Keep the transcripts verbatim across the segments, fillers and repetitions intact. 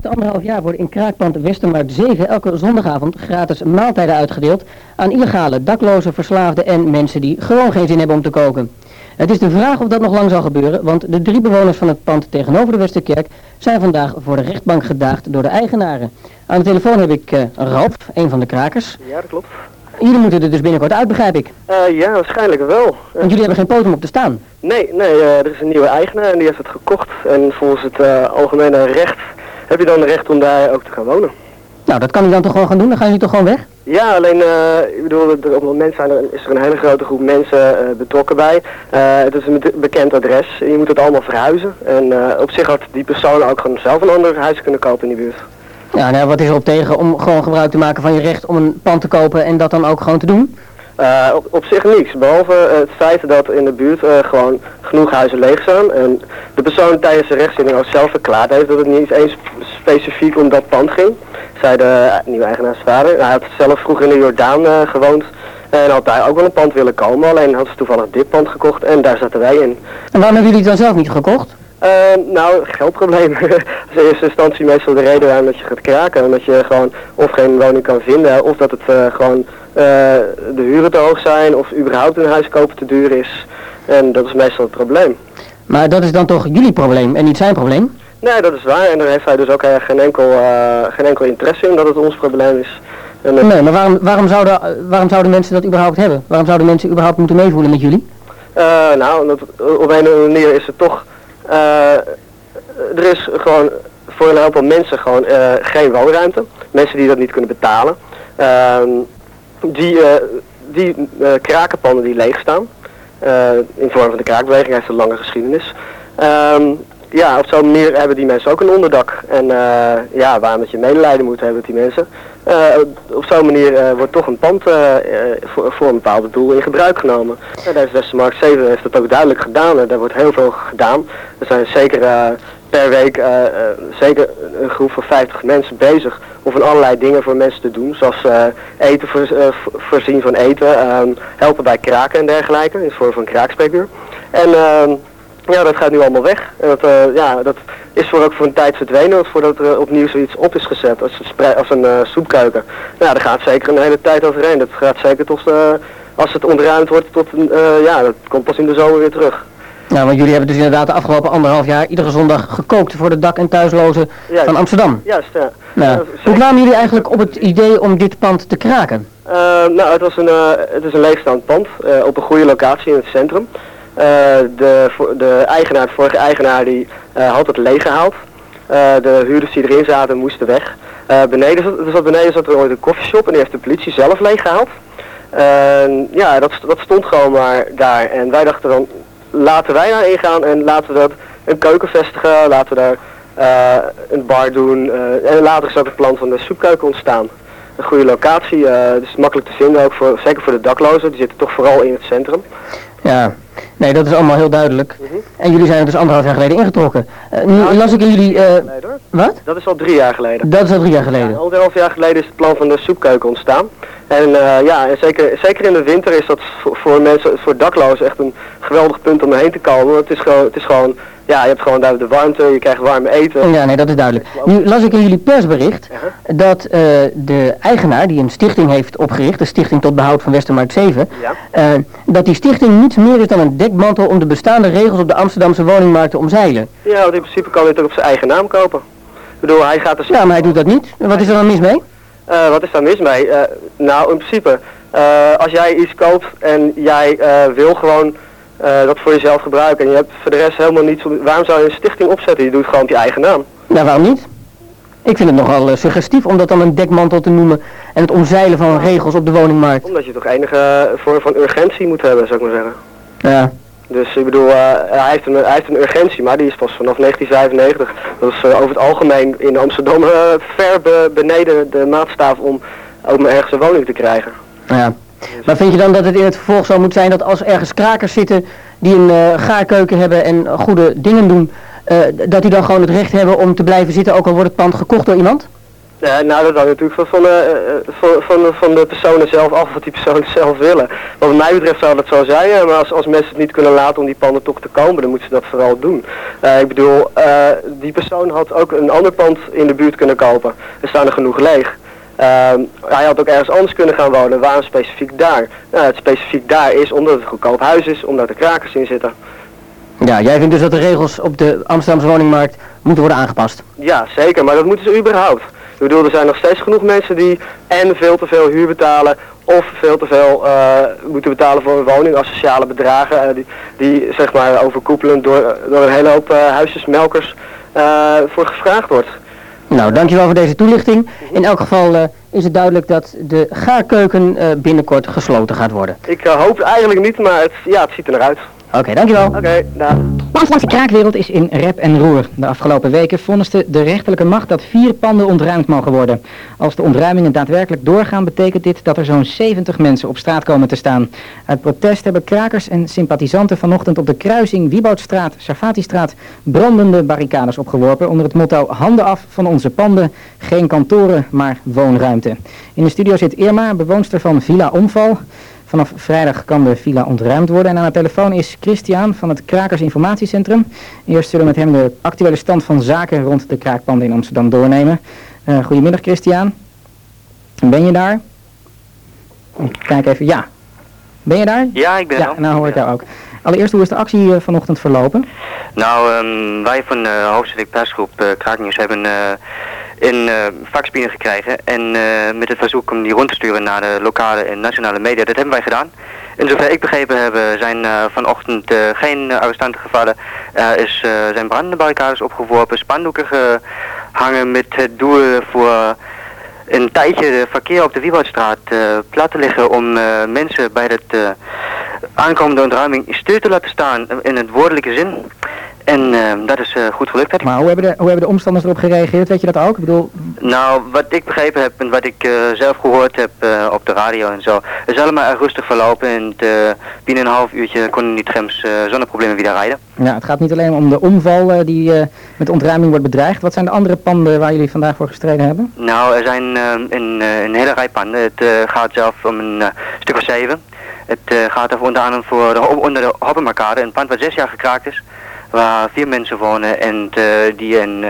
De anderhalf jaar worden in kraakpand Westermarkt zeven elke zondagavond gratis maaltijden uitgedeeld aan illegale, daklozen, verslaafden en mensen die gewoon geen zin hebben om te koken. Het is de vraag of dat nog lang zal gebeuren, want de drie bewoners van het pand tegenover de Westerkerk zijn vandaag voor de rechtbank gedaagd door de eigenaren. Aan de telefoon heb ik uh, Ralf, een van de krakers. Ja, dat klopt. Jullie moeten er dus binnenkort uit, begrijp ik. Uh, ja, waarschijnlijk wel. Want jullie hebben geen poot om op te staan. Nee, nee, uh, er is een nieuwe eigenaar en die heeft het gekocht. En volgens het uh, algemene recht heb je dan het recht om daar ook te gaan wonen. Nou, dat kan hij dan toch gewoon gaan doen? Dan gaan jullie toch gewoon weg? Ja, alleen, uh, ik bedoel, op het moment zijn er, is er een hele grote groep mensen uh, betrokken bij. Uh, het is een be bekend adres. Je moet het allemaal verhuizen. En uh, op zich had die persoon ook gewoon zelf een ander huis kunnen kopen in die buurt. Ja, nou, wat is er op tegen om gewoon gebruik te maken van je recht om een pand te kopen en dat dan ook gewoon te doen? Uh, op, op zich niks, behalve uh, het feit dat in de buurt uh, gewoon genoeg huizen leeg staan. En de persoon tijdens de rechtszitting ook zelf verklaard heeft dat het niet eens specifiek om dat pand ging. Zei de uh, nieuwe eigenaarsvader. Hij had zelf vroeger in de Jordaan uh, gewoond en had daar ook wel een pand willen komen. Alleen had ze toevallig dit pand gekocht en daar zaten wij in. En waarom hebben jullie het dan zelf niet gekocht? Uh, nou, geldprobleem. Dat is in eerste instantie meestal de reden waarom dat je gaat kraken. Omdat je gewoon of geen woning kan vinden, of dat het uh, gewoon uh, de huren te hoog zijn, of überhaupt een huis kopen te duur is. En dat is meestal het probleem. Maar dat is dan toch jullie probleem en niet zijn probleem? Nee, dat is waar. En daar heeft hij dus ook uh, geen, enkel, uh, geen enkel interesse in dat het ons probleem is. En, uh, nee, maar waarom, waarom, zouden, waarom zouden mensen dat überhaupt hebben? Waarom zouden mensen überhaupt moeten meevoelen met jullie? Uh, nou, omdat, op een of andere manier is het toch... Uh, er is gewoon voor een heleboel mensen gewoon uh, geen woonruimte. Mensen die dat niet kunnen betalen. Uh, die uh, die uh, krakenpanden die leeg staan. Uh, in vorm van de kraakbeweging heeft een lange geschiedenis. Uh, ja, op zo'n manier hebben die mensen ook een onderdak. En uh, ja, waarom dat je medelijden moet hebben met die mensen. Uh, op zo'n manier uh, wordt toch een pand uh, uh, voor, voor een bepaald doel in gebruik genomen. En daar is Westermarkt zeven heeft dat ook duidelijk gedaan. En daar wordt heel veel gedaan. Er zijn zeker uh, per week uh, uh, zeker een groep van vijftig mensen bezig om van allerlei dingen voor mensen te doen. Zoals uh, eten voor, uh, voorzien van eten, uh, helpen bij kraken en dergelijke, in de vorm van kraakspekuur. En uh, ja, dat gaat nu allemaal weg. En dat, uh, ja, dat is voor ook voor een tijd verdwenen, voordat er opnieuw zoiets op is gezet als, als een uh, soepkeuken. Nou, daar gaat zeker een hele tijd overheen. Dat gaat zeker tot, uh, als het ontruimd wordt, tot, uh, ja, dat komt pas in de zomer weer terug. Nou, want jullie hebben dus inderdaad de afgelopen anderhalf jaar iedere zondag gekookt voor de dak- en thuislozen Juist. van Amsterdam. Juist, ja. Nou, uh, hoe kwamen jullie eigenlijk op het idee om dit pand te kraken? Uh, nou, het, was een, uh, het is een leegstaand pand uh, op een goede locatie in het centrum. Uh, de, de eigenaar, de vorige eigenaar, die uh, had het leeggehaald. Uh, de huurders die erin zaten moesten weg. Uh, beneden, zat, dus beneden zat er ooit een koffieshop en die heeft de politie zelf leeggehaald. Uh, ja, dat, dat stond gewoon maar daar. En wij dachten dan, laten wij daar ingaan en laten we dat een keuken vestigen, laten we daar uh, een bar doen. Uh, en later is ook het plan van de soepkeuken ontstaan. Een goede locatie, uh, dus makkelijk te vinden ook, voor, zeker voor de daklozen. Die zitten toch vooral in het centrum. Ja, nee, dat is allemaal heel duidelijk. Mm-hmm. En jullie zijn er dus anderhalf jaar geleden ingetrokken. Uh, nu nou, las ik in jullie... Uh, wat? Dat is al drie jaar geleden. Dat is al drie jaar geleden. Ja, anderhalf jaar geleden is het plan van de soepkeuken ontstaan. En uh, ja, en zeker, zeker in de winter is dat voor, voor mensen, voor daklozen echt een geweldig punt om erheen te komen. Het is gewoon, het is gewoon, ja, je hebt gewoon daar de warmte, je krijgt warm eten. Ja, nee, dat is duidelijk. Nu las ik in jullie persbericht uh-huh. dat uh, de eigenaar die een stichting heeft opgericht, de Stichting tot Behoud van Westermarkt zeven, ja. uh, dat die stichting niets meer is dan een dekmantel om de bestaande regels op de Amsterdamse woningmarkt te omzeilen. Ja, want in principe kan hij het ook op zijn eigen naam kopen. Ik bedoel, hij gaat dus... Ja, maar hij doet dat niet. Wat is er dan mis mee? Uh, wat is daar mis mee? Uh, nou, in principe, uh, als jij iets koopt en jij uh, wil gewoon uh, dat voor jezelf gebruiken en je hebt voor de rest helemaal niets, waarom zou je een stichting opzetten? Je doet het gewoon op je eigen naam. Nou, waarom niet? Ik vind het nogal uh, suggestief om dat dan een dekmantel te noemen en het omzeilen van regels op de woningmarkt. Omdat je toch enige vorm van urgentie moet hebben, zou ik maar zeggen. Ja. Dus ik bedoel, uh, hij, heeft een, hij heeft een urgentie, maar die is pas vanaf negentien vijfennegentig. Dat is uh, over het algemeen in Amsterdam uh, ver be, beneden de maatstaf om ook maar ergens een woning te krijgen. Ja. Maar vind je dan dat het in het vervolg zo moet zijn dat als ergens krakers zitten die een uh, gaarkeuken hebben en goede dingen doen, uh, dat die dan gewoon het recht hebben om te blijven zitten ook al wordt het pand gekocht door iemand? Uh, nou, dat hangt natuurlijk van, van, uh, van, van, van de personen zelf af, wat die personen zelf willen. Wat mij betreft zou dat zo zijn, uh, maar als, als mensen het niet kunnen laten om die panden toch te komen, dan moeten ze dat vooral doen. Uh, ik bedoel, uh, die persoon had ook een ander pand in de buurt kunnen kopen. Er staan er genoeg leeg. Uh, hij had ook ergens anders kunnen gaan wonen. Waarom specifiek daar? Nou, het specifiek daar is omdat het een goedkoop huis is, omdat er krakers in zitten. Ja, jij vindt dus dat de regels op de Amsterdamse woningmarkt moeten worden aangepast? Ja, zeker, maar dat moeten ze überhaupt. Ik bedoel, er zijn nog steeds genoeg mensen die en veel te veel huur betalen of veel te veel uh, moeten betalen voor een woning als sociale bedragen uh, die, die zeg maar overkoepelend door, door een hele hoop uh, huisjesmelkers uh, voor gevraagd wordt. Nou, dankjewel voor deze toelichting. In elk geval uh, is het duidelijk dat de gaarkeuken uh, binnenkort gesloten gaat worden. Ik uh, hoop eigenlijk niet, maar het, ja, het ziet er naar uit. Oké, okay, dankjewel. Oké, okay, dag. De Amsterdamse kraakwereld is in rep en roer. De afgelopen weken vonniste de rechterlijke macht dat vier panden ontruimd mogen worden. Als de ontruimingen daadwerkelijk doorgaan, betekent dit dat er zo'n zeventig mensen op straat komen te staan. Uit protest hebben krakers en sympathisanten vanochtend op de kruising Wieboudstraat, Sarfatistraat brandende barricades opgeworpen onder het motto handen af van onze panden, geen kantoren, maar woonruimte. In de studio zit Irma, bewoonster van Villa Omval. Vanaf vrijdag kan de villa ontruimd worden en aan de telefoon is Christian van het Krakers Informatiecentrum. Eerst zullen we met hem de actuele stand van zaken rond de kraakpanden in Amsterdam doornemen. Uh, goedemiddag Christian. Ben je daar? Kijk even, ja. Ben je daar? Ja, ik ben er. Ja, nou hoor ik jou ook. Allereerst, hoe is de actie uh, vanochtend verlopen? Nou, um, wij van de hoofdstedelijk persgroep uh, Kraaknieuws hebben uh, een uh, fax binnengekregen en uh, met het verzoek om die rond te sturen naar de lokale en nationale media. Dat hebben wij gedaan. En zover ik begrepen heb, zijn uh, vanochtend uh, geen uh, arrestanten gevallen. Er uh, is, uh, zijn brandende barricades opgeworpen, spandoeken gehangen met het doel voor een tijdje de verkeer op de Wieboudstraat uh, plat te leggen om uh, mensen bij de uh, aankomende ontruiming stil te laten staan in het woordelijke zin. En uh, dat is uh, goed gelukt. Maar hoe hebben, de, hoe hebben de omstanders erop gereageerd? Weet je dat ook? Ik bedoel... Nou, wat ik begrepen heb en wat ik uh, zelf gehoord heb uh, op de radio en zo, is allemaal erg rustig verlopen en uh, binnen een half uurtje konden die trams uh, zonder problemen weer rijden. Ja, het gaat niet alleen om de omval uh, die uh, met ontruiming wordt bedreigd. Wat zijn de andere panden waar jullie vandaag voor gestreden hebben? Nou, er zijn uh, een, uh, een hele rij panden. Het uh, gaat zelf om een uh, stuk of zeven. Het uh, gaat over onder andere voor de, onder de Hoppenmarkade, een pand wat zes jaar gekraakt is. Waar vier mensen wonen en uh, die een, uh,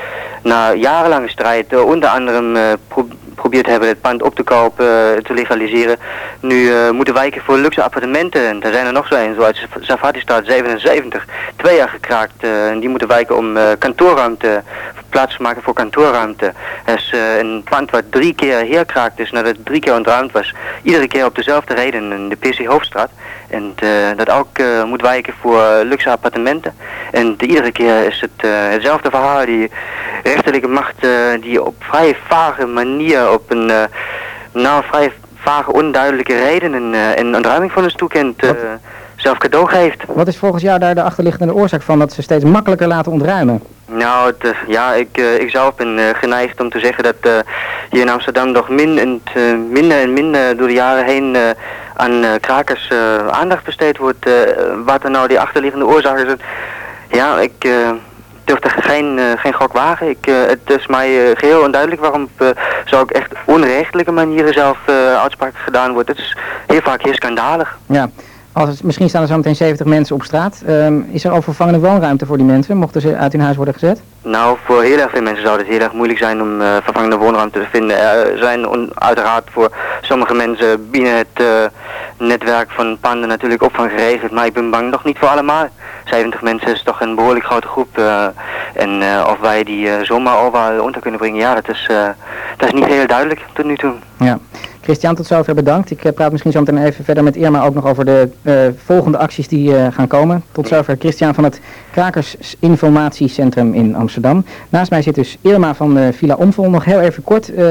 na jarenlange strijd uh, onder andere uh, pro probeert hebben het pand op te kopen, uh, te legaliseren. Nu uh, moeten wijken voor luxe appartementen en er zijn er nog zo een, zoals Sarfatistraat zevenenzeventig, twee jaar gekraakt uh, en die moeten wijken om uh, kantoorruimte, plaats te maken voor kantoorruimte. Er is uh, een pand wat drie keer herkraakt is nadat het drie keer ontruimd was, iedere keer op dezelfde reden in de P C Hoofdstraat. En uh, dat ook uh, moet wijken voor uh, luxe appartementen. En de, iedere keer is het uh, hetzelfde verhaal. Die rechterlijke macht uh, die op vrij vage manier, op een uh, nou vrij vage onduidelijke redenen uh, een ontruiming van ons toekent, uh, zelf cadeau geeft. Wat is volgens jou daar de achterliggende oorzaak van dat ze steeds makkelijker laten ontruimen? Nou, het, uh, ja, ik, uh, ik zelf ben uh, geneigd om te zeggen dat uh, hier in Amsterdam nog min en, uh, minder en minder door de jaren heen uh, aan uh, krakers uh, aandacht besteed wordt. Uh, wat er nou die achterliggende oorzaak is. Ja, ik uh, durf er geen, uh, geen gok wagen. Ik, uh, het is mij uh, geheel onduidelijk waarom op uh, zo ook echt onrechtelijke manieren zelf uh, uitspraken gedaan wordt. Het is heel vaak heel schandalig. Ja. Als het, misschien staan er zo meteen zeventig mensen op straat. Um, is er al vervangende woonruimte voor die mensen? Mochten ze uit hun huis worden gezet? Nou, voor heel erg veel mensen zou het heel erg moeilijk zijn om uh, vervangende woonruimte te vinden. Er zijn on, uiteraard voor sommige mensen binnen het uh, netwerk van panden natuurlijk opvang geregeld. Maar ik ben bang nog niet voor allemaal. zeventig mensen is toch een behoorlijk grote groep. Uh, en uh, of wij die uh, zomaar overal onder kunnen brengen, ja, dat is, uh, dat is niet heel duidelijk tot nu toe. Ja. Christian, tot zover bedankt. Ik uh, praat misschien zo meteen even verder met Irma ook nog over de uh, volgende acties die uh, gaan komen. Tot zover Christian van het Krakers Informatiecentrum in Amsterdam. Naast mij zit dus Irma van uh, Villa Omval. Nog heel even kort, uh,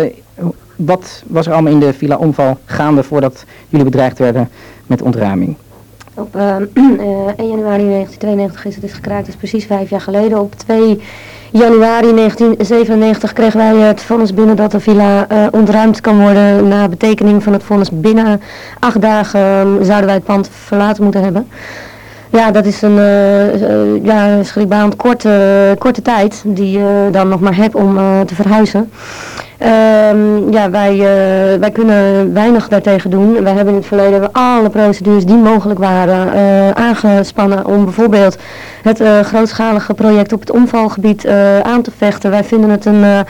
wat was er allemaal in de Villa Omval gaande voordat jullie bedreigd werden met ontruiming? Op uh, één januari negentien tweeënnegentig is het is gekraakt, dat is precies vijf jaar geleden. Op twee januari negentien zevenennegentig kregen wij het vonnis binnen dat de villa uh, ontruimd kan worden. Na betekening van het vonnis binnen acht dagen um, zouden wij het pand verlaten moeten hebben. Ja, dat is een uh, uh, ja, schrikbarend korte, uh, korte tijd die je dan nog maar hebt om uh, te verhuizen. Um, ja, wij, uh, wij kunnen weinig daartegen doen. Wij hebben in het verleden alle procedures die mogelijk waren uh, aangespannen om bijvoorbeeld het uh, grootschalige project op het omvalgebied uh, aan te vechten. Wij vinden het een uh,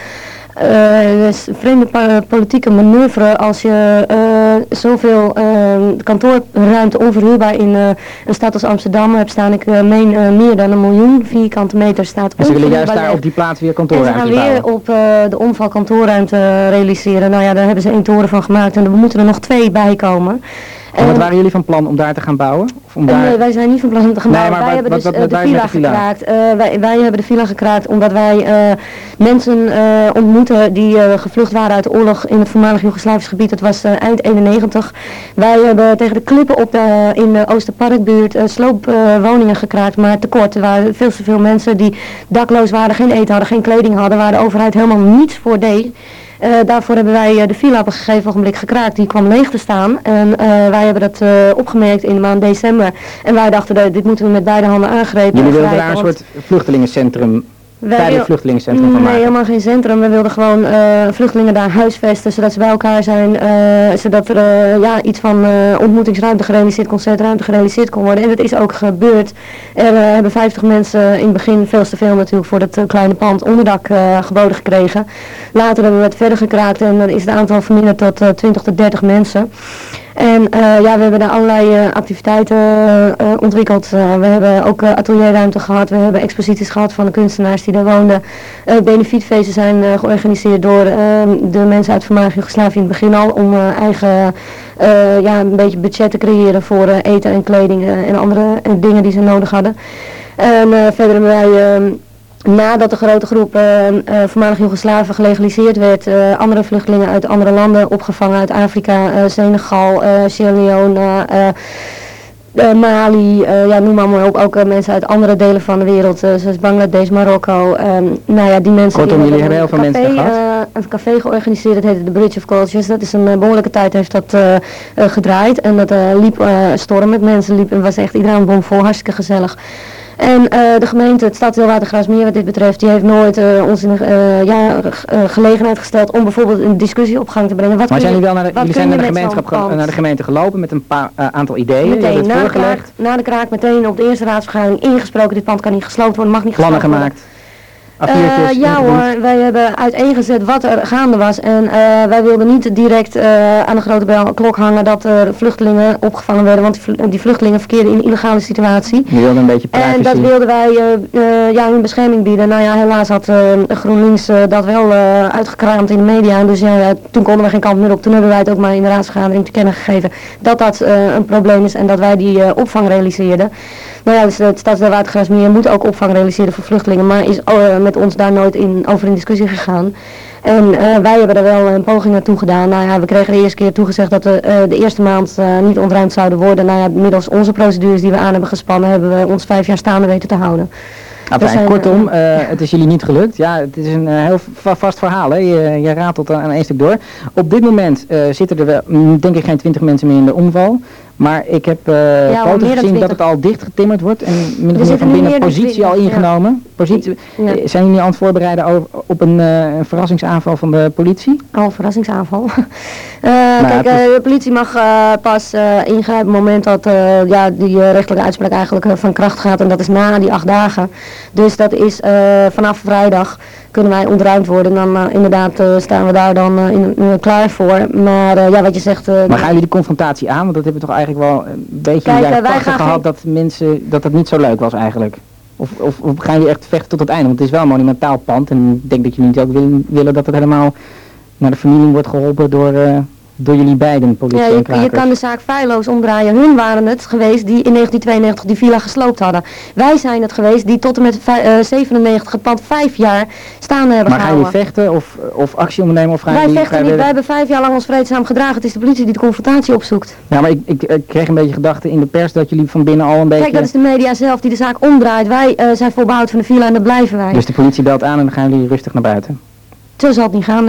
uh, vreemde politieke manoeuvre als je uh, zoveel uh, kantoorruimte onverhuurbaar in uh, een stad als Amsterdam hebt staan. Ik uh, meen uh, meer dan een miljoen vierkante meter staat. En ze willen juist daar op die plaats weer kantoorruimte bouwen. En ze gaan weer op uh, de omval kantoorruimte realiseren. Nou ja, daar hebben ze één toren van gemaakt en er moeten er nog twee bij komen. En wat waren jullie van plan om daar te gaan bouwen? Of om daar... Nee, wij zijn niet van plan om te gaan nee, bouwen. Wij wat, hebben wat, dus wat, uh, wat, de villa gekraakt. Uh, wij, wij hebben de villa gekraakt omdat wij uh, mensen uh, ontmoeten die uh, gevlucht waren uit de oorlog in het voormalig Joegoslavisch gebied. Dat was uh, eind eenennegentig. Wij hebben tegen de klippen op de, in de Oosterparkbuurt uh, sloopwoningen uh, gekraakt, maar tekort. Er waren veel te veel mensen die dakloos waren, geen eten hadden, geen kleding hadden, waar de overheid helemaal niets voor deed. Uh, daarvoor hebben wij uh, de villa op een gegeven ogenblik gekraakt. Die kwam leeg te staan. En uh, wij hebben dat uh, opgemerkt in de maand december. En wij dachten, dat dit moeten we met beide handen aangrepen. Jullie wilden daar een soort vluchtelingencentrum, tijdelijk vluchtelingencentrum van maken? Nee, helemaal geen centrum. We wilden gewoon uh, vluchtelingen daar huisvesten, zodat ze bij elkaar zijn. Uh, zodat er uh, ja, iets van uh, ontmoetingsruimte gerealiseerd, concertruimte gerealiseerd kon worden. En dat is ook gebeurd. Er uh, hebben vijftig mensen in het begin, veel te veel natuurlijk, voor dat uh, kleine pand onderdak uh, geboden gekregen. Later hebben we het verder gekraakt en dan is het aantal verminderd tot uh, twintig tot dertig mensen. En uh, ja, we hebben daar allerlei uh, activiteiten uh, ontwikkeld. Uh, we hebben ook uh, atelierruimte gehad. We hebben exposities gehad van de kunstenaars die daar woonden. Uh, benefietfeesten zijn uh, georganiseerd door uh, de mensen uit voormalig Joegoslavië in het begin al. Om uh, eigen uh, ja, een beetje budget te creëren voor uh, eten en kleding uh, en andere uh, dingen die ze nodig hadden. En uh, verder hebben wij... Uh, Nadat de grote groep uh, uh, voormalig Joegoslaven gelegaliseerd werd, uh, andere vluchtelingen uit andere landen opgevangen uit Afrika, uh, Senegal, uh, Sierra Leone, uh, uh, Mali, uh, ja, noem maar op, ook uh, mensen uit andere delen van de wereld, uh, zoals Bangladesh, Marokko. Um, nou ja, die mensen. Kortom, die jullie hebben heel veel café, mensen gehad. Uh, een café georganiseerd, dat heette The Bridge of Cultures. Dat is een uh, behoorlijke tijd heeft dat uh, uh, gedraaid en dat uh, liep uh, storm met mensen, liep en was echt iedereen bomvol, hartstikke gezellig. En uh, de gemeente, het Stadsdeel Watergraafsmeer wat dit betreft, die heeft nooit uh, ons in uh, ja, uh, gelegenheid gesteld om bijvoorbeeld een discussie op gang te brengen. Wat maar zijn je, jullie wel naar de, jullie zijn naar de, gemeenschap ge, naar de gemeente gelopen met een paar uh, aantal ideeën? Meteen, na de, kraak, na de kraak, meteen op de eerste raadsvergadering ingesproken, dit pand kan niet gesloopt worden, mag niet plannen gesloopt worden. gemaakt? Uh, ja hoor, wij hebben uiteengezet wat er gaande was en uh, wij wilden niet direct uh, aan de grote bel, klok hangen dat er uh, vluchtelingen opgevangen werden, want die, die vluchtelingen verkeerden in een illegale situatie. Je wilde een beetje privacy. En dat wilden wij uh, uh, ja, hun bescherming bieden. Nou ja, helaas had uh, GroenLinks uh, dat wel uh, uitgekraamd in de media en dus ja, ja, toen konden we geen kant meer op. Toen hebben wij het ook maar in de raadsvergadering te kennen gegeven dat dat uh, een probleem is en dat wij die uh, opvang realiseerden. Nou ja, dus het Stadsdeel Watergraafsmeer moet ook opvang realiseren voor vluchtelingen, maar is uh, met ons daar nooit in, over in discussie gegaan. En uh, wij hebben er wel een poging naartoe gedaan. Nou ja, we kregen de eerste keer toegezegd dat we uh, de eerste maand uh, niet ontruimd zouden worden. Nou ja, middels onze procedures die we aan hebben gespannen, hebben we ons vijf jaar staande weten te houden. Enfin, zijn, kortom, uh, het is jullie niet gelukt. Ja, het is een uh, heel va vast verhaal. Hè? Je, je ratelt aan één stuk door. Op dit moment uh, zitten er wel, denk ik, geen twintig mensen meer in de omval. Maar ik heb uh, ja, foto's gezien dat het al dicht getimmerd wordt en min of meer van binnen positie al ingenomen. Ja. Positie, ja. Zijn jullie aan het voorbereiden over, op een, uh, een verrassingsaanval van de politie? Oh, verrassingsaanval. uh, nou, kijk, uh, de politie mag uh, pas uh, ingrijpen op het moment dat uh, ja, die uh, rechtelijke uitspraak eigenlijk uh, van kracht gaat. En dat is na die acht dagen. Dus dat is uh, vanaf vrijdag kunnen wij ontruimd worden. Dan uh, inderdaad uh, staan we daar dan uh, in, uh, klaar voor. Maar uh, ja, wat je zegt... Uh, maar gaan jullie die confrontatie aan? Want dat hebben we toch eigenlijk wel een beetje in de jaren tachtig gehad geen... dat mensen, dat het niet zo leuk was eigenlijk. Of, of, of gaan jullie echt vechten tot het einde? Want het is wel een monumentaal pand en ik denk dat jullie niet ook willen, willen dat het helemaal naar de vernieling wordt geholpen door... Uh, door jullie beiden, politie ja, en je, krakers. je kan de zaak feilloos omdraaien. Hun waren het geweest die in negentien tweeënnegentig die villa gesloopt hadden. Wij zijn het geweest die tot en met uh, zevenennegentig het pand vijf jaar staande hebben maar gehouden. Maar gaan jullie vechten of, of actie ondernemen? Of gaan wij jullie vechten niet, wij hebben vijf jaar lang ons vreedzaam gedragen. Het is de politie die de confrontatie opzoekt. Ja, maar ik, ik, ik kreeg een beetje gedachten in de pers dat jullie van binnen al een beetje... Kijk, dat is de media zelf die de zaak omdraait. Wij uh, zijn voor behoud van de villa en dat blijven wij. Dus de politie belt aan en dan gaan jullie rustig naar buiten? Zo zal het niet gaan, nee.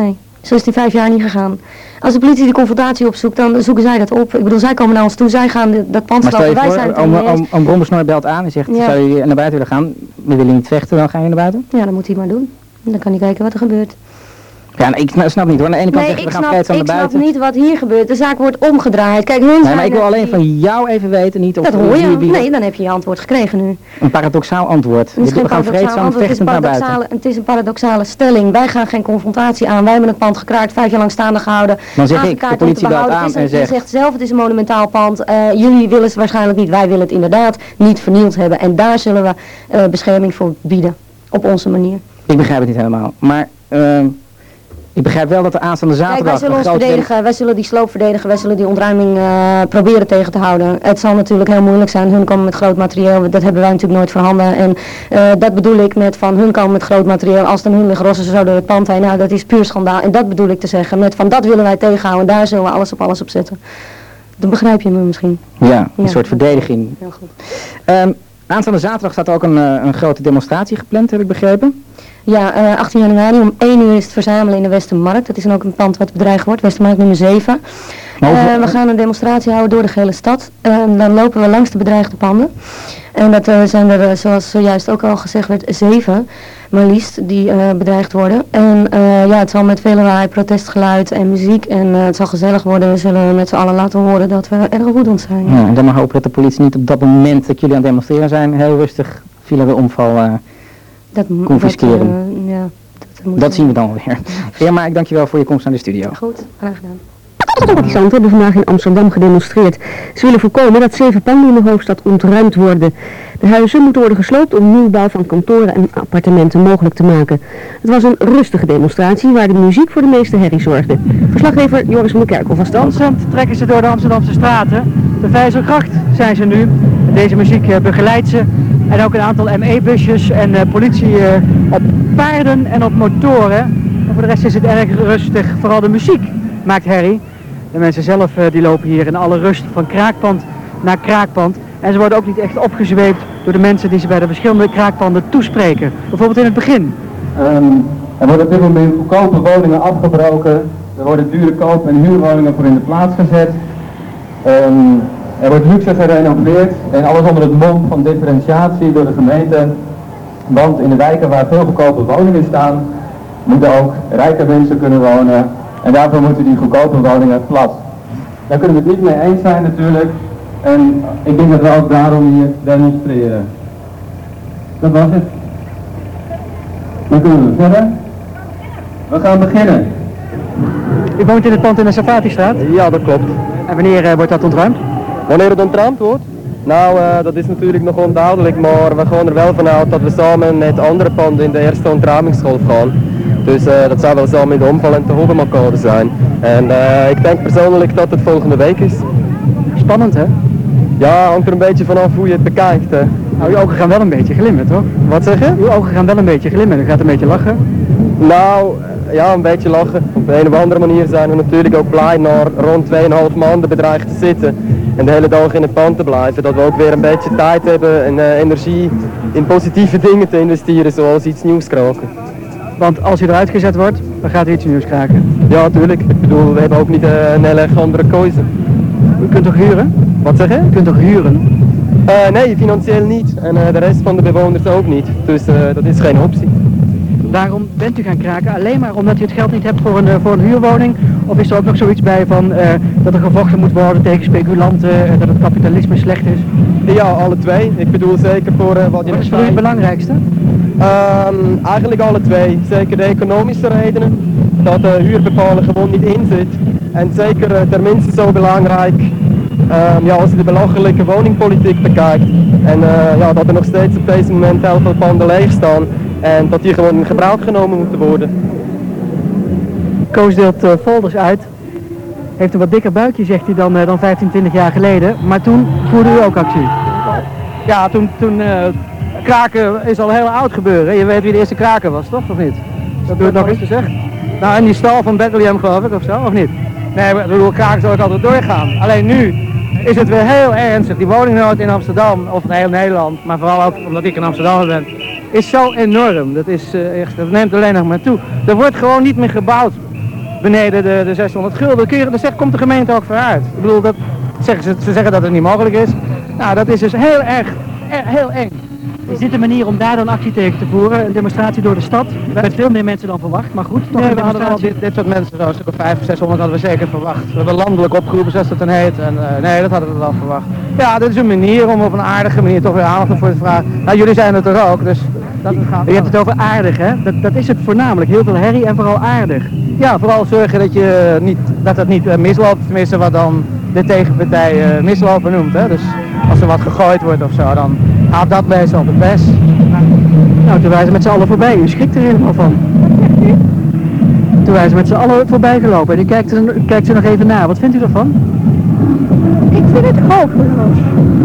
Zo is die vijf jaar niet gegaan. Als de politie die confrontatie opzoekt, dan zoeken zij dat op. Ik bedoel, zij komen naar ons toe, zij gaan de, dat pand Maar stel je slopen, wij voor, zijn het oom, er niet oom, oom Brombersnor belt aan en zegt, Ja. zou je naar buiten willen gaan? We willen niet vechten, dan ga je naar buiten? eens. Ja, dan moet hij het maar doen. Dan kan hij kijken wat er gebeurt. Ja, nou, ik sna- snap niet hoor. Aan de ene kant Nee, zeggen ik we gaan snap, vreedzaam ik naar snap buiten. niet wat hier gebeurt. De zaak wordt omgedraaid. Kijk, hun Nee, zijn maar ik wil er alleen die- van jou even weten, niet of Dat hoor je. wie- wie- Nee, dan heb je je antwoord gekregen nu. een paradoxaal antwoord. Het is We geen gaan paradoxaal vreedzaam antwoord, het is, vechtend een naar buiten. paradoxale, het is een paradoxale stelling. Wij gaan geen confrontatie aan. Wij hebben het pand gekraakt, vijf jaar lang staande gehouden. Dan zeg ik, Aangekaart de om te politie belt behouden. aan Het is een- en zegt- Je zegt zelf, het is een monumentaal pand. Eh, jullie willen het waarschijnlijk niet. Wij willen het inderdaad niet vernield hebben. En daar zullen we eh, bescherming voor bieden. Op onze manier. Ik begrijp het niet helemaal. Maar ehm, ik begrijp wel dat er aanstaande Kijk, zaterdag wij zullen een ons grote verdedigen, wij zullen die sloop verdedigen, wij zullen die ontruiming eh, proberen tegen te houden. Het zal natuurlijk heel moeilijk zijn, hun komen met groot materieel, dat hebben wij natuurlijk nooit voorhanden. En eh, dat bedoel ik met van hun komen met groot materieel, als dan hun liggen rossen zo door het pand heen, nou dat is puur schandaal. En dat bedoel ik te zeggen, met van dat willen wij tegenhouden, daar zullen we alles op alles op zetten. Dan begrijp je me misschien. Ja, een Ja. soort verdediging. Heel goed. Ehm, aanstaande zaterdag staat er ook een, eh, een grote demonstratie gepland, heb ik begrepen. Ja, eh, achttien januari om één uur is het verzamelen in de Westermarkt. Dat is dan ook een pand wat bedreigd wordt, Westermarkt nummer zeven. Maar hoeveel- Eh, we gaan een demonstratie houden door de gehele stad. En dan lopen we langs de bedreigde panden. En dat eh, zijn er, eh, zoals zojuist ook al gezegd werd, zeven, maar liefst, die eh, bedreigd worden. En eh, ja, het zal met vele lawaai, protestgeluid en muziek en eh, het zal gezellig worden. We zullen met z'n allen laten horen dat we erg woedend zijn. Ja, en dan maar hopen dat de politie niet op dat moment dat jullie aan het demonstreren zijn, heel rustig via de omval. eh, Dat, m- confisceren. Dat, eh, ja, dat, moet dat zien we dan weer. Irma, ik dank je wel voor je komst naar de studio. Goed, graag gedaan. Sympathisanten hebben vandaag in Amsterdam gedemonstreerd. Ze willen voorkomen dat zeven panden in de hoofdstad ontruimd worden. De huizen moeten worden gesloopt om nieuwbouw van kantoren en appartementen mogelijk te maken. Het was een rustige demonstratie waar de muziek voor de meeste herrie zorgde. Verslaggever Joris van der Kerkhof was dat. Dansend trekken ze door de Amsterdamse straten. De Vijzelgracht zijn ze nu. Deze muziek eh, begeleidt ze. En ook een aantal M E-busjes en eh, politie eh, op paarden en op motoren. En voor de rest is het erg rustig. Vooral de muziek maakt herrie. De mensen zelf eh, die lopen hier in alle rust van kraakpand naar kraakpand. En ze worden ook niet echt opgezweept door de mensen die ze bij de verschillende kraakpanden toespreken. Bijvoorbeeld in het begin. Um, er worden op dit moment goedkope woningen afgebroken. Er worden dure koop- en huurwoningen voor in de plaats gezet. Um, er wordt luxe gerenoveerd en alles onder het mom van differentiatie door de gemeente. Want in de wijken waar veel goedkope woningen staan, moeten ook rijke mensen kunnen wonen. En daarvoor moeten die goedkope woningen plat. Daar kunnen we het niet mee eens zijn natuurlijk. En ik denk dat we ook daarom hier demonstreren. Dat was het. Dan kunnen we verder. We gaan beginnen. U woont in het pand in de Safati-straat. Ja, dat klopt. En wanneer eh, wordt dat ontruimd? Wanneer het ontruimd wordt? Nou, uh, dat is natuurlijk nog onduidelijk, maar we gaan er wel vanuit dat we samen met andere panden in de eerste ontruimingsgolf gaan. Dus uh, dat zou wel samen in de omval en te Hogemakade zijn. En uh, ik denk persoonlijk dat het volgende week is. Spannend, hè? Ja, hangt er een beetje vanaf hoe je het bekijkt. Hè. Nou, uw ogen gaan wel een beetje glimmen, toch? Wat zeg je? Uw ogen gaan wel een beetje glimmen, u gaat een beetje lachen. Nou, ja, een beetje lachen. Op een of andere manier zijn we natuurlijk ook blij na rond twee komma vijf maanden bedreigd te zitten. En de hele dag in het pand te blijven. Dat we ook weer een beetje tijd hebben en uh, energie in positieve dingen te investeren, zoals iets nieuws kraken. Want als u eruit gezet wordt, dan gaat u iets nieuws kraken. Ja, natuurlijk. Ik bedoel, we hebben ook niet uh, een heel erg andere keuze. U kunt toch huren? Wat zeg je? U kunt toch huren? Uh, nee, financieel niet. En uh, de rest van de bewoners ook niet. Dus uh, dat is geen optie. Daarom bent u gaan kraken, alleen maar omdat u het geld niet hebt voor een, uh, voor een huurwoning? Of is er ook nog zoiets bij van uh, dat er gevochten moet worden tegen speculanten, uh, dat het kapitalisme slecht is? Ja, alle twee. Ik bedoel zeker voor uh, wat je Wat is voor u het belangrijkste? Um, eigenlijk alle twee. Zeker de economische redenen. Dat de huurbepalen gewoon niet in zit. En zeker uh, tenminste zo belangrijk um, ja, als je de belachelijke woningpolitiek bekijkt. En uh, ja, dat er nog steeds op deze moment heel veel panden leeg staan. En dat die gewoon in gebruik genomen moeten worden. Koos deelt uh, folders uit. Heeft een wat dikker buikje, zegt hij, dan, uh, dan vijftien, twintig jaar geleden. Maar toen voerde u ook actie. Ja, toen, toen uh, kraken is al heel oud gebeuren. Je weet wie de eerste kraker was, toch? Of niet? Dat doe het nog eens te zeggen. Nou, in die stal van Bethlehem geloof ik, of zo, of niet? Nee, ik bedoel, kraken zal ook altijd doorgaan. Alleen nu is het weer heel ernstig. Die woningnood in Amsterdam, of in heel Nederland, maar vooral ook omdat ik in Amsterdam ben, is zo enorm. Dat, is, uh, echt, dat neemt alleen nog maar toe. Er wordt gewoon niet meer gebouwd. beneden de, de zeshonderd gulden. Kun je, daar zegt, komt de gemeente ook voor uit. Ik bedoel, dat, zeggen ze, ze zeggen dat het niet mogelijk is. Nou, dat is dus heel erg, er, heel eng. Is dit een manier om daar dan actie tegen te voeren? Een demonstratie door de stad? Met veel meer mensen dan verwacht, maar goed. Toch Nee, een we hadden al dit, dit soort mensen, zo'n stuk of vijf of zeshonderd hadden we zeker verwacht. We hebben landelijk opgeroepen, zoals dat dan heet. En, uh, nee, dat hadden we wel verwacht. Ja, dit is een manier om op een aardige manier toch weer aandacht voor te vragen. Nou, jullie zijn het er ook, dus dat gaat. Je hebt het over aardig, hè? Dat, dat is het voornamelijk. Heel veel herrie en vooral aardig. Ja, vooral zorgen dat, je niet, dat het niet uh, misloopt, tenminste wat dan de tegenpartij uh, mislopen noemt. Hè? Dus als er wat gegooid wordt of zo, dan haalt dat meestal op het best. Nou, toen waren ze met z'n allen voorbij. U schrikt er helemaal van. Toen waren ze met z'n allen voorbij gelopen. En u kijkt, er, u kijkt ze nog even na. Wat vindt u ervan? Ik vind het hopeloos.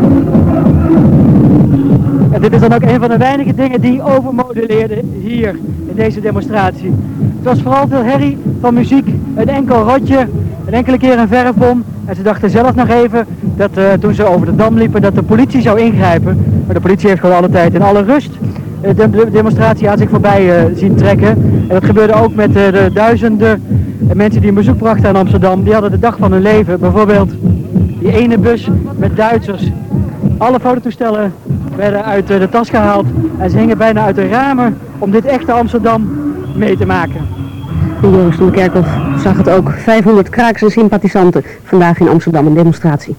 En dit is dan ook een van de weinige dingen die overmoduleerden hier in deze demonstratie. Het was vooral veel herrie van muziek, een enkel rotje, een enkele keer een verfbom. En ze dachten zelf nog even dat uh, toen ze over de dam liepen dat de politie zou ingrijpen. Maar de politie heeft gewoon alle tijd in alle rust uh, de, de demonstratie aan zich voorbij uh, zien trekken. En dat gebeurde ook met uh, de duizenden uh, mensen die een bezoek brachten aan Amsterdam. Die hadden de dag van hun leven. Bijvoorbeeld die ene bus met Duitsers. Alle fototoestellen werden uit uh, de tas gehaald en ze hingen bijna uit de ramen om dit echte Amsterdam mee te maken. Joris van der Kerkhof zag het ook. vijfhonderd Kraakse sympathisanten vandaag in Amsterdam een demonstratie.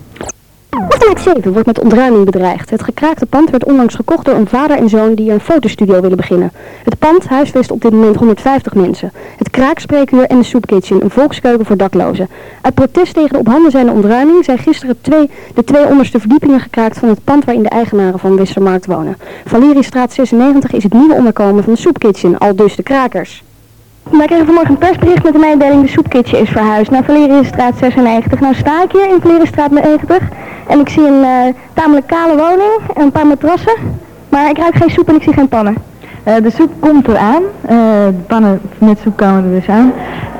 Wijk zeven wordt met ontruiming bedreigd. Het gekraakte pand werd onlangs gekocht door een vader en zoon die een fotostudio willen beginnen. Het pand huisvest op dit moment honderdvijftig mensen. Het kraakspreekuur en de soepkitchen, een volkskeuken voor daklozen. Uit protest tegen de op handen zijnde ontruiming zijn gisteren twee, de twee onderste verdiepingen gekraakt van het pand waarin de eigenaren van Westermarkt wonen. Valeriestraat zesennegentig is het nieuwe onderkomen van de soepkitchen, al dus de krakers. Wij kregen vanmorgen een persbericht met de mededeling: de soepkitje is verhuisd naar Valeriestraat zesennegentig. Nou sta ik hier in Valeriestraat negentig en ik zie een uh, tamelijk kale woning en een paar matrassen. Maar ik ruik geen soep en ik zie geen pannen. Uh, de soep komt eraan. Uh, de pannen met soep komen er dus aan.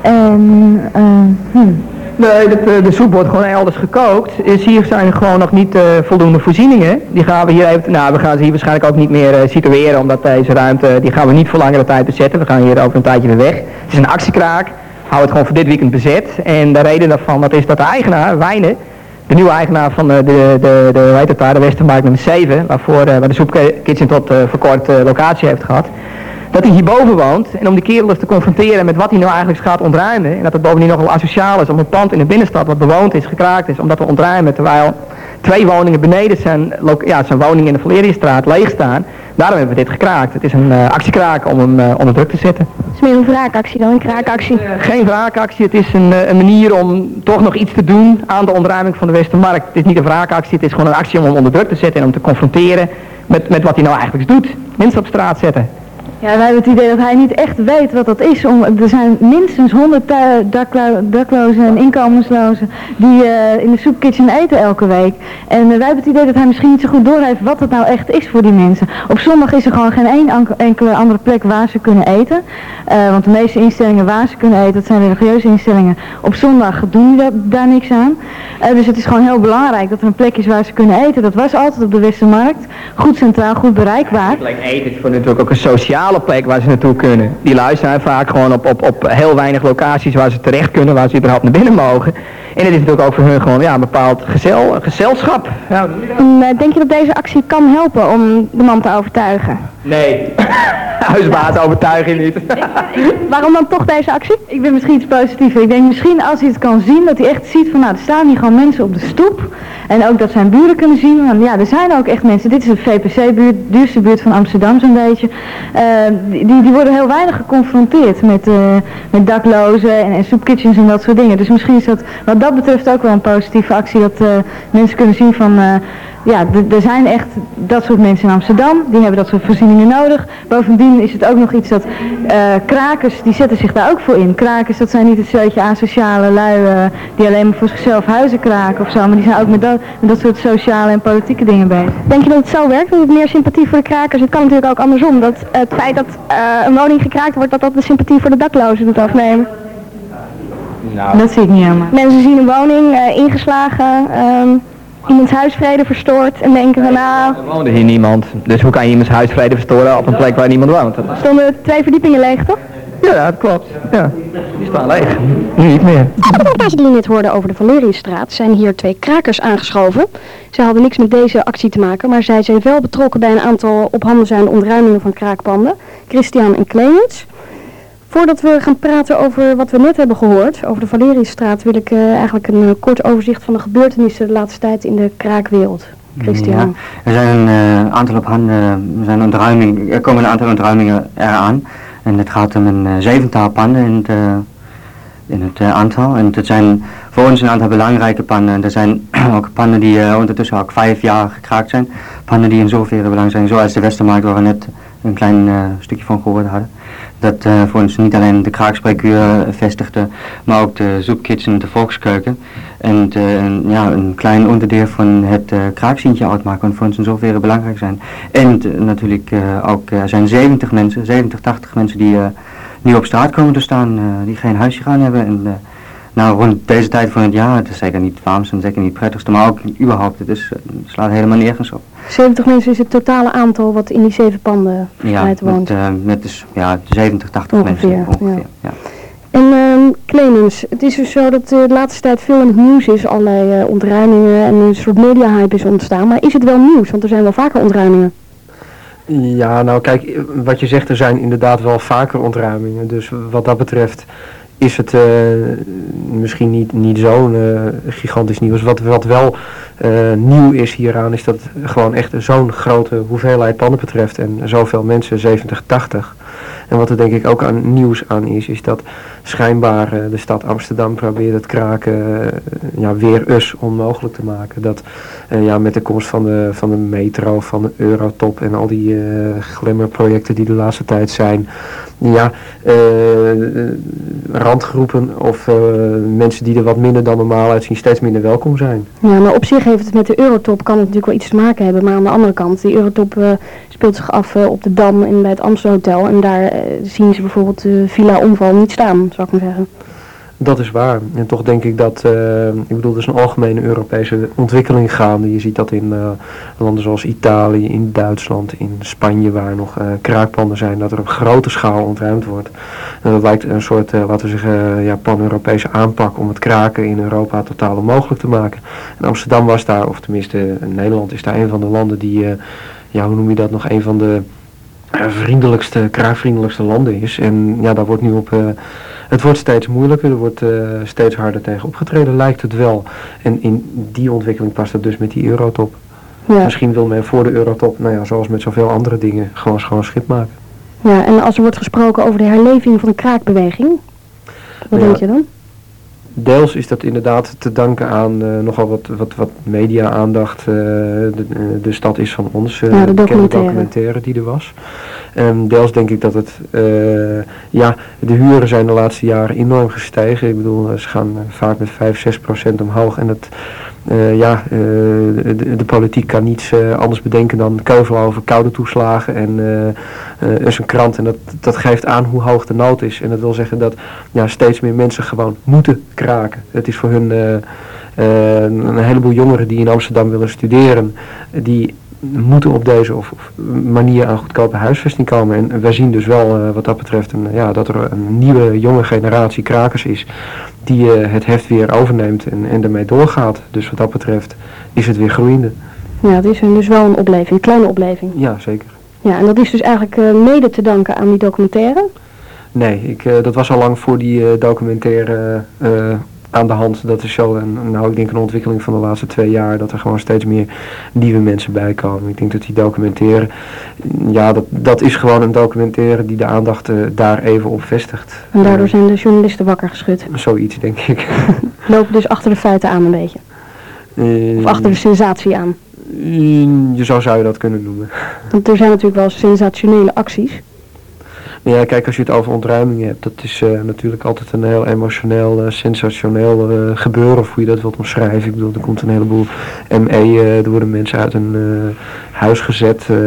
En, uh, hmm. Nee, de, de soep wordt gewoon elders gekookt. Is hier zijn er gewoon nog niet uh, voldoende voorzieningen. Die gaan we hier even, nou we gaan ze hier waarschijnlijk ook niet meer uh, situeren, omdat deze ruimte, die gaan we niet voor langere tijd bezetten. We gaan hier over een tijdje weer weg. Het is een actiekraak. Hou het gewoon voor dit weekend bezet. En de reden daarvan, dat is dat de eigenaar, Wijnen, de nieuwe eigenaar van de, de, de, de, hoe heet het daar, de Westermarkt nummer zeven, waarvoor, uh, waar de soepkitchen tot uh, voor kort uh, locatie heeft gehad, dat hij hierboven woont en om die kerel eens te confronteren met wat hij nou eigenlijk gaat ontruimen. En dat het bovendien nogal asociaal is om een pand in de binnenstad wat bewoond is, gekraakt is, omdat we ontruimen terwijl twee woningen beneden zijn, ja, zijn woningen in de Valeriestraat leeg staan. Daarom hebben we dit gekraakt. Het is een uh, actiekraak om hem uh, onder druk te zetten. Het is meer een wraakactie dan een kraakactie. Uh, geen wraakactie, het is een, uh, een manier om toch nog iets te doen aan de ontruiming van de Westermarkt. Het is niet een wraakactie, het is gewoon een actie om hem onder druk te zetten en om te confronteren met, met wat hij nou eigenlijk doet. Mensen op straat zetten. Ja, wij hebben het idee dat hij niet echt weet wat dat is. Om, er zijn minstens honderd daklo daklozen en inkomenslozen die uh, in de soepkitchen eten elke week. En uh, wij hebben het idee dat hij misschien niet zo goed doorheeft wat het nou echt is voor die mensen. Op zondag is er gewoon geen één enkele andere plek waar ze kunnen eten. Uh, want de meeste instellingen waar ze kunnen eten, dat zijn religieuze instellingen. Op zondag doen die daar niks aan. Uh, dus het is gewoon heel belangrijk dat er een plek is waar ze kunnen eten. Dat was altijd op de Westermarkt. Goed centraal, goed bereikbaar. Plek eten is voor natuurlijk ook een sociale plek waar ze naartoe kunnen. Die lui zijn vaak gewoon op, op, op heel weinig locaties waar ze terecht kunnen, waar ze überhaupt naar binnen mogen. En het is natuurlijk ook voor hun gewoon ja, een bepaald gezel, gezelschap. Ja. En, uh, denk je dat deze actie kan helpen om de man te overtuigen? Nee, huisbaat overtuig je niet. Waarom dan toch deze actie? Ik ben misschien iets positiever. Ik denk misschien als hij het kan zien, dat hij echt ziet van nou, er staan hier gewoon mensen op de stoep. En ook dat zijn buren kunnen zien. Want ja, er zijn ook echt mensen. Dit is een V P C-buurt, de duurste buurt van Amsterdam zo'n beetje. Uh, die, die worden heel weinig geconfronteerd met, uh, met daklozen en, en soepkitchens en dat soort dingen. Dus misschien is dat wat dat betreft ook wel een positieve actie. Dat uh, mensen kunnen zien van... Uh, Ja, er zijn echt dat soort mensen in Amsterdam, die hebben dat soort voorzieningen nodig. Bovendien is het ook nog iets dat uh, krakers, die zetten zich daar ook voor in. Krakers, dat zijn niet het zootje asociale lui uh, die alleen maar voor zichzelf huizen kraken of zo, maar die zijn ook met dat, met dat soort sociale en politieke dingen bezig. Denk je dat het zo werkt, dat het meer sympathie voor de krakers? Het kan natuurlijk ook andersom, dat het feit dat uh, een woning gekraakt wordt, dat dat de sympathie voor de daklozen doet afnemen. Nou. Dat zie ik niet helemaal. Mensen zien een woning uh, ingeslagen, um, iemands huisvrede verstoord en denken van nou... Er woonde hier niemand, dus hoe kan je iemands huisvrede verstoren op een plek waar niemand woont? Er stonden twee verdiepingen leeg, toch? Ja, dat klopt. Ja. Die staan leeg. Nu niet meer. Op de reportage die we net hoorden over de Valeriusstraat zijn hier twee krakers aangeschoven. Zij hadden niks met deze actie te maken, maar zij zijn wel betrokken bij een aantal op handen zijnde ontruimingen van kraakpanden. Christian en Clemens. Voordat we gaan praten over wat we net hebben gehoord, over de Valeriusstraat, wil ik uh, eigenlijk een uh, kort overzicht van de gebeurtenissen de laatste tijd in de kraakwereld. Christian. Ja, er zijn een uh, aantal op handen, er, zijn ontruiming, er komen een aantal ontruimingen eraan. En het gaat om een uh, zevental panden in het, uh, in het uh, aantal. En het zijn voor ons een aantal belangrijke panden. Er zijn ook panden die uh, ondertussen ook vijf jaar gekraakt zijn. Panden die in zoverre belangrijk zijn, zoals de Westermarkt waar we net een klein uh, stukje van gehoord hadden. Dat uh, voor ons niet alleen de kraakspreekuur vestigde, maar ook de soepkitchen en de volkskeuken. En het, uh, een, ja, een klein onderdeel van het uh, kraakzientje uitmaken, wat voor ons in zoverre belangrijk zijn. En uh, natuurlijk uh, ook uh, zijn zeventig mensen, zeventig, tachtig mensen die uh, nu op straat komen te staan, uh, die geen huisje gaan hebben. En, uh, nou, rond deze tijd van het jaar, het is zeker niet het warmste en zeker niet het prettigste, maar ook überhaupt, het, is, het slaat helemaal nergens op. zeventig mensen is het totale aantal wat in die zeven panden verspreid ja, woont. Met, uh, met dus, ja, zeventig, tachtig ongeveer, mensen ongeveer. Ja. Ja. En uh, Clemens, het is dus zo dat uh, de laatste tijd veel in het nieuws is, allerlei uh, ontruimingen en een soort media-hype is ontstaan. Maar is het wel nieuws? Want er zijn wel vaker ontruimingen. Ja, nou kijk, wat je zegt, er zijn inderdaad wel vaker ontruimingen. Dus wat dat betreft is het uh, misschien niet, niet zo'n uh, gigantisch nieuws. Wat, wat wel uh, nieuw is hieraan is dat het gewoon echt zo'n grote hoeveelheid panden betreft en zoveel mensen, zeventig, tachtig. En wat er denk ik ook aan nieuws aan is, is dat schijnbaar uh, de stad Amsterdam probeert het kraken uh, ja, weer eens onmogelijk te maken. Dat uh, ja, met de komst van de, van de metro, van de Eurotop en al die uh, glimmerprojecten die de laatste tijd zijn, ja, uh, randgroepen of uh, mensen die er wat minder dan normaal uitzien steeds minder welkom zijn. Ja, maar op zich heeft het met de Eurotop, kan het natuurlijk wel iets te maken hebben, maar aan de andere kant, de Eurotop uh, speelt zich af uh, op de Dam en bij het Amstel Hotel en daar uh, zien ze bijvoorbeeld de Villa Omval niet staan, zou ik maar zeggen. Dat is waar. En toch denk ik dat, uh, ik bedoel, er is een algemene Europese ontwikkeling gaande. Je ziet dat in uh, landen zoals Italië, in Duitsland, in Spanje, waar nog uh, kraakpanden zijn, dat er op grote schaal ontruimd wordt. En dat lijkt een soort, uh, laten we zeggen, uh, ja, pan-Europese aanpak om het kraken in Europa totaal onmogelijk te maken. En Amsterdam was daar, of tenminste uh, Nederland is daar een van de landen die, uh, ja, hoe noem je dat, nog een van de uh, vriendelijkste, kraakvriendelijkste landen is. En ja, daar wordt nu op... Uh, Het wordt steeds moeilijker, er wordt uh, steeds harder tegen opgetreden, lijkt het wel. En in die ontwikkeling past het dus met die Eurotop. Ja. Misschien wil men voor de Eurotop, nou ja, zoals met zoveel andere dingen, gewoon schoon schip maken. Ja, en als er wordt gesproken over de herleving van de kraakbeweging, wat ja, denk je dan? Deels is dat inderdaad te danken aan uh, nogal wat, wat, wat media-aandacht. Uh, de, uh, de stad is van ons, uh, ja, de documentaire. documentaire die er was. Um, deels denk ik dat het, uh, ja, de huren zijn de laatste jaren enorm gestegen. Ik bedoel, ze gaan vaak met vijf, zes procent omhoog. En het, uh, ja, uh, de, de politiek kan niets uh, anders bedenken dan keuvel over koude toeslagen en uh, uh, is een krant. En dat, dat geeft aan hoe hoog de nood is. En dat wil zeggen dat ja, steeds meer mensen gewoon moeten kraken. Het is voor hun uh, uh, een heleboel jongeren die in Amsterdam willen studeren, die moeten op deze of, of manier aan goedkope huisvesting komen. En wij zien dus wel uh, wat dat betreft een, ja, dat er een nieuwe jonge generatie krakers is die uh, het heft weer overneemt en, en ermee doorgaat. Dus wat dat betreft is het weer groeiende. Ja, het is dus wel een opleving, een kleine opleving. Ja, zeker. Ja, en dat is dus eigenlijk uh, mede te danken aan die documentaire? Nee, ik, uh, dat was al lang voor die uh, documentaire uh, aan de hand. Dat is zo, en nou ik denk een ontwikkeling van de laatste twee jaar, dat er gewoon steeds meer nieuwe mensen bij komen. Ik denk dat die documentaire, ja dat, dat is gewoon een documentaire die de aandacht uh, daar even op vestigt. En daardoor zijn de journalisten wakker geschud? Zoiets denk ik. Lopen dus achter de feiten aan een beetje? Uh, of achter de sensatie aan? Uh, je zou, zou je dat kunnen noemen. Want er zijn natuurlijk wel sensationele acties. Ja, kijk, als je het over ontruiming hebt, dat is uh, natuurlijk altijd een heel emotioneel, uh, sensationeel uh, gebeuren, of hoe je dat wilt omschrijven. Ik bedoel, er komt een heleboel M E, uh, er worden mensen uit een uh, huis gezet, uh,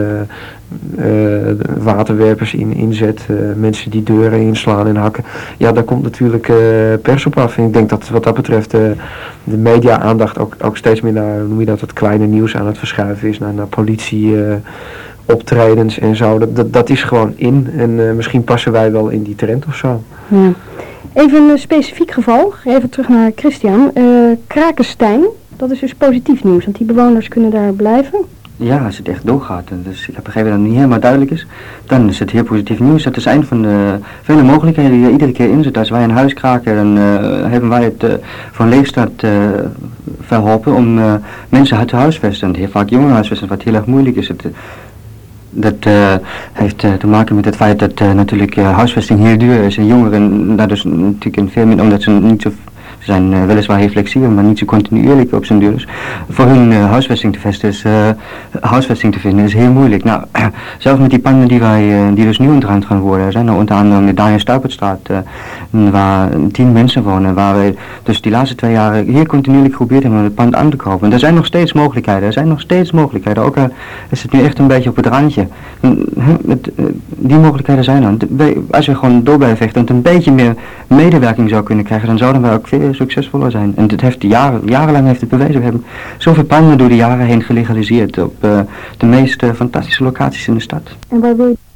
uh, waterwerpers in inzet, uh, mensen die deuren inslaan en hakken. Ja, daar komt natuurlijk uh, pers op af. En ik denk dat wat dat betreft uh, de media-aandacht ook, ook steeds meer naar, hoe noem je dat, het kleine nieuws aan het verschuiven is, naar, naar politie... Uh, optredens en zo. Dat, dat, dat is gewoon in en uh, misschien passen wij wel in die trend of zo. Ja. Even een specifiek geval, even terug naar Christian. Uh, Krakenstein, dat is dus positief nieuws, want die bewoners kunnen daar blijven. Ja, als het echt doorgaat, dus ik heb begrepen dat het niet helemaal duidelijk is, dan is het heel positief nieuws. Dat is een van de vele mogelijkheden die er iedere keer in zitten. Als wij een huis kraken, dan uh, hebben wij het uh, voor een leeftijd uh, verholpen om uh, mensen uit te huisvesten. Heel vaak jonge huisvesten, wat heel erg moeilijk is. Het, Dat uh, heeft uh, te maken met het feit dat uh, natuurlijk uh, huisvesting heel duur is en jongeren daar dus natuurlijk in veel minder, omdat ze niet zo, ze zijn uh, weliswaar heel flexibel, maar niet zo continuïrlijk op zijn duur. Dus voor hun uh, huisvesting te vesten is, uh, huisvesting te vinden is heel moeilijk. Nou, uh, zelfs met die panden die wij, uh, die dus nu ontruimd gaan worden, zijn er onder andere de Daniel Stuipertstraat, uh, waar tien mensen wonen, waar wij dus die laatste twee jaar heel continuïrlijk geprobeerd hebben om het pand aan te kopen. En er zijn nog steeds mogelijkheden, er zijn nog steeds mogelijkheden, ook uh, is het nu echt een beetje op het randje. Met, uh, die mogelijkheden zijn er. Als we gewoon door blijven vechten en het een beetje meer medewerking zou kunnen krijgen, dan zouden wij ook veel succesvoller zijn. En het heeft jaren, jarenlang heeft het bewezen. We hebben zoveel panden door de jaren heen gelegaliseerd op uh, de meest uh, fantastische locaties in de stad. En waar wil je